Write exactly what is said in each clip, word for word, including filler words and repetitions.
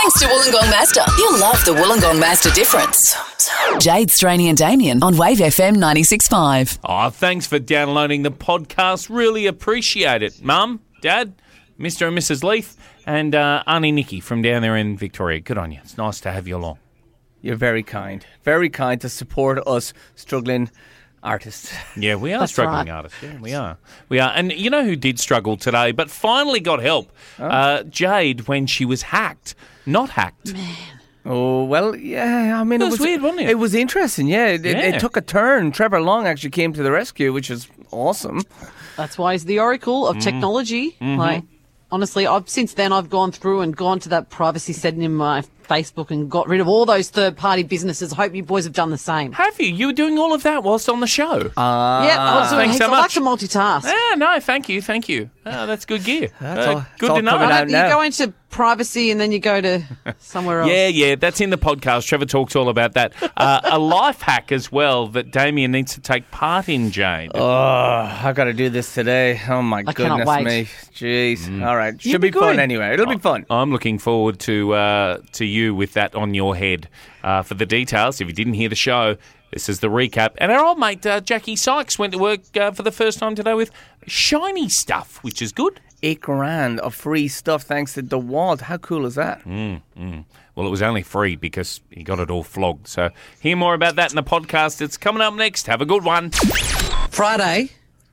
Thanks to Wollongong Mazda. You'll love the Wollongong Mazda difference. Jade, Straney and Damien on Wave F M ninety-six point five. Oh, thanks for downloading the podcast. Really appreciate it. Mum, Dad, Mister and Missus Leaf, and uh, Auntie Nikki from down there in Victoria. Good on you. It's nice to have you along. You're very kind. Very kind to support us struggling artists. Yeah, we are That's struggling right. artists. Yeah, we are. We are. And you know who did struggle today, but finally got help? Oh. Uh, Jade, when she was hacked. Not hacked. Man. Oh, well, yeah, I mean... It was weird, wasn't it? It was interesting, yeah. It, it- Yeah. it took a turn. Trevor Long actually came to the rescue, which is awesome. That's why he's the oracle of technology. Like, honestly, I've since then I've gone through and gone to that privacy setting in my Facebook and got rid of all those third-party businesses. I hope you boys have done the same. Have you? You were doing all of that whilst on the show? Uh, yeah, I was doing thanks heaps. so I like much. to multitask. Ah, no, thank you, thank you. Oh, that's good gear. That's Uh, all- it's good all to know. coming I out don't- now. you go into privacy and then you go to somewhere else. Yeah, yeah, that's in the podcast. Trevor talks all about that. Uh, a life hack as well that Damien needs to take part in, Jade. Oh, I've got to do this today. Oh, my I cannot goodness wait. me. Jeez. All right. You'll Should be be fun good. anyway. It'll be fun. I'm looking forward to uh, to you with that on your head. Uh, for the details, if you didn't hear the show, this is the recap. And our old mate uh, Jackie Sykes went to work uh, for the first time today with shiny stuff, which is good. Eight grand of free stuff thanks to DeWalt. How cool is that? Mm. Well, it was only free because he got it all flogged. So hear more about that in the podcast. It's coming up next. Have a good one. Friday.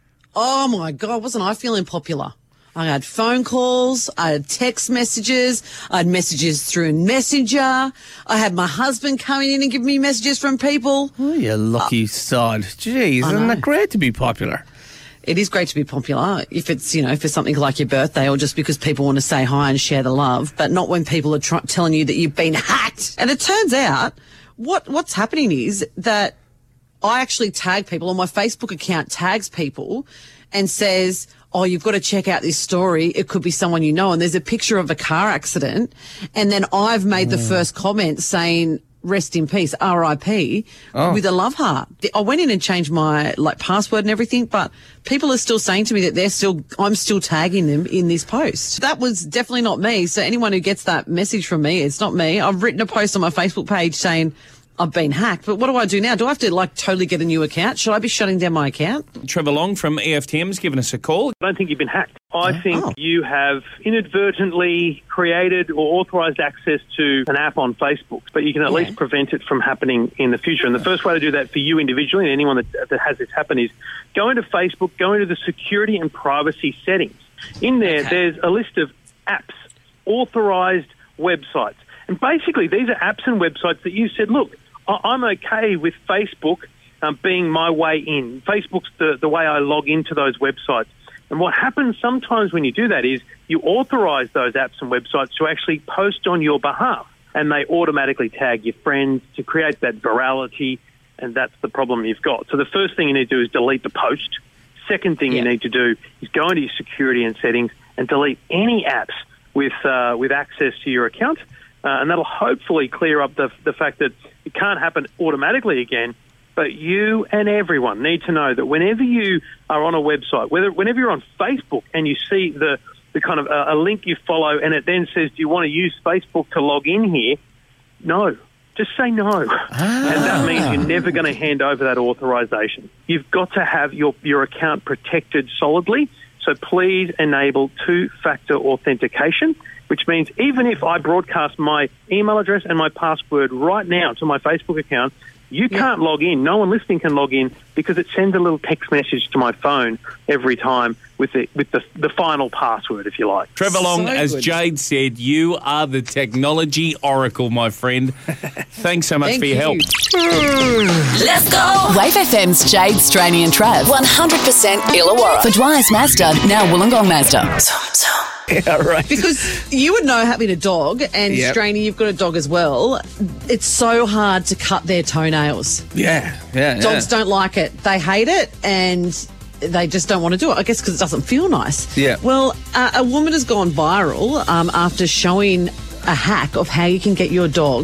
Oh my God, wasn't I feeling popular? I had phone calls, I had text messages, I had messages through Messenger, I had my husband coming in and giving me messages from people. Oh, you lucky sod. Jeez, isn't know. that great to be popular? It is great to be popular if it's, you know, for something like your birthday or just because people want to say hi and share the love, but not when people are try- telling you that you've been hacked. And it turns out what what's happening is that I actually tag people, or my Facebook account tags people and says, oh, you've got to check out this story. It could be someone you know. And there's a picture of a car accident. And then I've made the first comment saying, rest in peace, R I P, Oh. with a love heart. I went in and changed my like password and everything, but people are still saying to me that they're still, I'm still tagging them in this post. That was definitely not me. So anyone who gets that message from me, it's not me. I've written a post on my Facebook page saying, I've been hacked, but what do I do now? Do I have to like totally get a new account? Should I be shutting down my account? Trevor Long from E F T M has given us a call. I don't think you've been hacked. I think Oh. you have inadvertently created or authorised access to an app on Facebook, but you can at Yeah. least prevent it from happening in the future. And the first way to do that for you individually and anyone that, that has this happen is go into Facebook, go into the security and privacy settings. In there, Okay. there's a list of apps, authorised websites. And basically, these are apps and websites that you said, look, I- I'm okay with Facebook um, being my way in. Facebook's the, the way I log into those websites. And what happens sometimes when you do that is you authorise those apps and websites to actually post on your behalf, and they automatically tag your friends to create that virality, and that's the problem you've got. So the first thing you need to do is delete the post. Second thing Yeah. you need to do is go into your security and settings and delete any apps with uh, with access to your account, uh, and that'll hopefully clear up the the fact that it can't happen automatically again. But you and everyone need to know that whenever you are on a website, whether whenever you're on Facebook and you see the, the kind of uh, a link you follow and it then says, do you want to use Facebook to log in here? No. Just say no. Ah. And that means you're never going to hand over that authorization. You've got to have your, your account protected solidly. So please enable two-factor authentication, which means even if I broadcast my email address and my password right now to my Facebook account, you can't log in. No one listening can log in because it sends a little text message to my phone every time with the with the, the final password, if you like. Trevor Long, So as good. Jade said, you are the technology oracle, my friend. Thanks so much Thank for your help. you. Let's go! Wave F M's Jade, Straney and Trav. one hundred percent Illawarra. For Dwyer's Mazda, now Wollongong Mazda. Yeah, right. Because you would know having a dog, and Yep. Straney, you've got a dog as well. It's so hard to cut their toenails. Yeah, yeah, yeah. Dogs don't like it. They hate it, and they just don't want to do it, I guess because it doesn't feel nice. Yeah. Well, uh, a woman has gone viral um, after showing a hack of how you can get your dog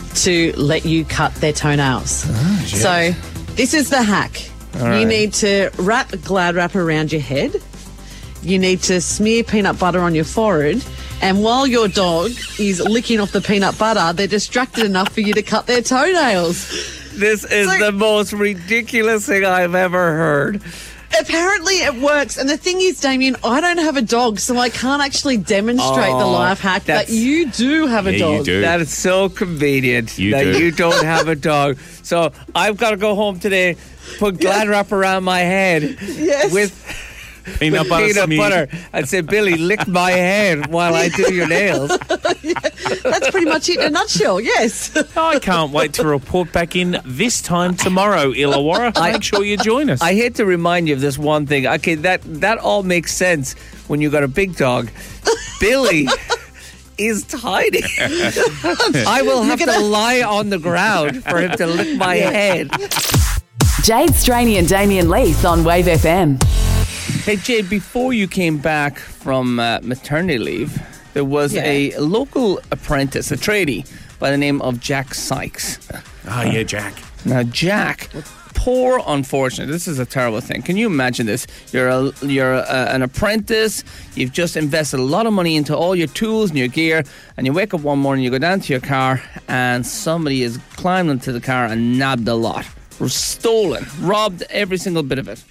to let you cut their toenails. Oh, so this is the hack. You right. need to wrap a Glad wrap around your head. You need to smear peanut butter on your forehead, And while your dog is licking off the peanut butter, they're distracted enough for you to cut their toenails. This is So- the most ridiculous thing I've ever heard. Apparently it works. And the thing is, Damien, I don't have a dog, so I can't actually demonstrate the Oh, life hack, but that's- you do have a Yeah, dog. you do. That is so convenient You that do. you don't have a dog. So I've got to go home today, put Glad wrap around my head Yes. with, Peanut with butter peanut smear. butter and say, Billy, lick my head while I do your nails. That's pretty much it in a nutshell, yes. I can't wait to report back in this time tomorrow, Illawarra. Make sure you join us. I hate to remind you of this one thing. Okay, that, that all makes sense when you got a big dog. Billy is tiny. I will have to lie on the ground for him to lick my head. Jade Straney and Damien Leith on Wave F M. Hey, Jade, before you came back from uh, maternity leave, there was Yeah. a local apprentice, a tradie, by the name of Jack Sykes. oh, yeah, Jack. Now, Jack, poor unfortunate. This is a terrible thing. Can you imagine this? You're a, you're a, an apprentice. You've just invested a lot of money into all your tools and your gear, and you wake up one morning, you go down to your car, and somebody has climbed into the car and nabbed a lot, stolen, robbed every single bit of it.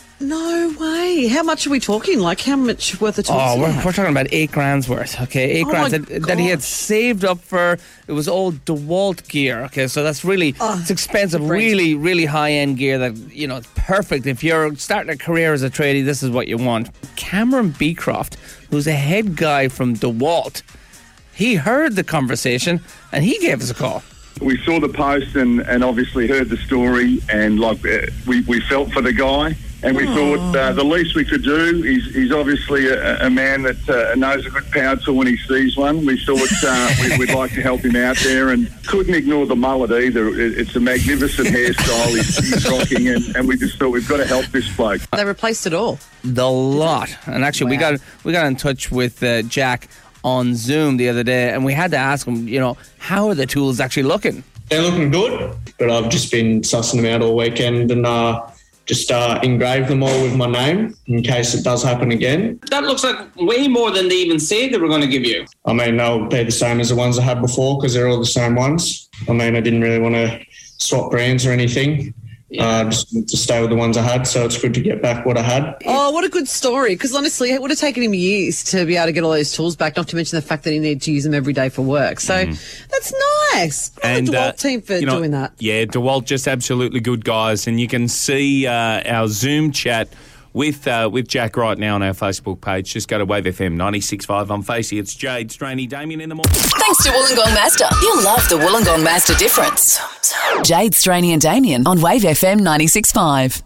No way. How much are we talking? Like, how much worth of tools? Oh, do you we're, have? we're talking about eight grand's worth, okay? Eight Oh grand my that, that he had gosh. saved up for. It was all DeWalt gear, okay? So that's really, Oh, it's expensive, great. really, really high-end gear that, you know, it's perfect. If you're starting a career as a tradie, this is what you want. Cameron Beecroft, who's a head guy from DeWalt, he heard the conversation and he gave us a call. We saw the post and, and obviously heard the story, and like uh, we, we felt for the guy, and we thought uh, the least we could do. He's, he's obviously a, a man that uh, knows a good power tool when he sees one. We thought uh, we, we'd like to help him out there, and couldn't ignore the mullet either. It, it's a magnificent hairstyle he's, he's rocking, and, and we just thought we've got to help this bloke. They replaced it all. The lot. And actually, we Wow. got we got in touch with uh, Jack on Zoom the other day, and we had to ask him, you know, how are the tools actually looking? They're looking good, but I've just been sussing them out all weekend and uh, just uh, engraved them all with my name in case it does happen again. That looks like way more than they even said they were going to give you. I mean, they'll be the same as the ones I had before because they're all the same ones. I mean, I didn't really want to swap brands or anything. Uh, just wanted to stay with the ones I had, so it's good to get back what I had. Oh, what a good story. Because honestly, it would have taken him years to be able to get all those tools back, not to mention the fact that he needed to use them every day for work. So that's nice. Good on the DeWalt uh, team for you know, doing that. Yeah, DeWalt, just absolutely good guys. And you can see uh, our Zoom chat with uh, with Jack right now on our Facebook page. Just go to Wave F M ninety-six point five on Facey. It's Jade, Straney, Damien in the morning. Thanks to Wollongong Mazda. You'll love the Wollongong Mazda difference. Jade, Straney and Damien on Wave F M ninety-six point five.